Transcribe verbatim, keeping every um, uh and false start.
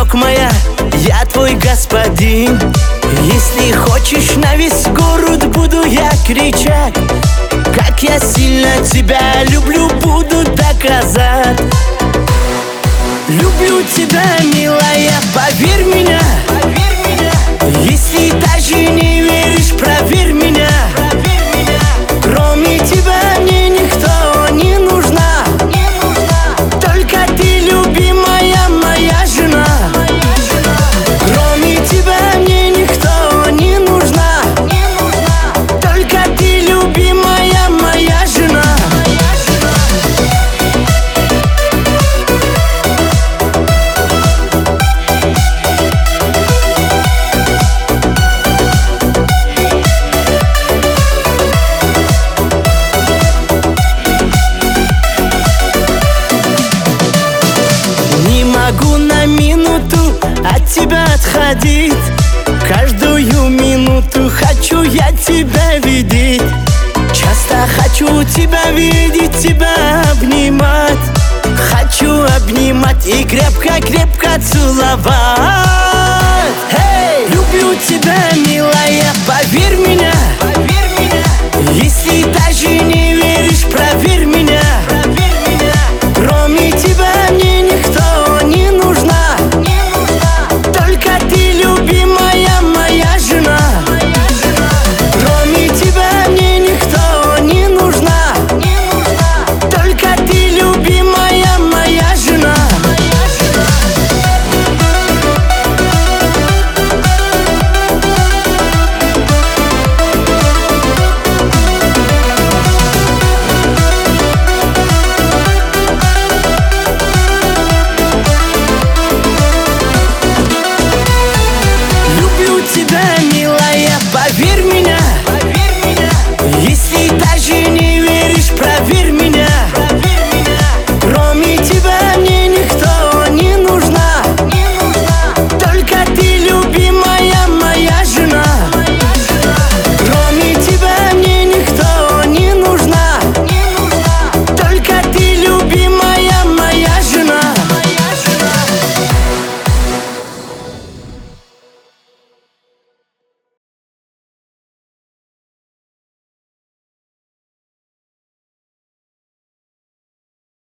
цветок моя, я твой господин. Если хочешь, на весь город буду я кричать, как я сильно тебя люблю, буду доказать. Люблю тебя, милая, поверь меня. Если даже не веришь, проверь меня. Кроме тебя мне никто не нужна. Только ты, любимая моя жена. Кроме тебя мне никто не нужна. Только ты, любимая моя жена. Не могу на минуту от тебя отходить. Каждую минуту хочу я тебя видеть. Часто хочу тебя видеть, тебя обнимать. Хочу обнимать и крепко-крепко целовать. Hey! Люблю тебя, милая, поверь меня. Если даже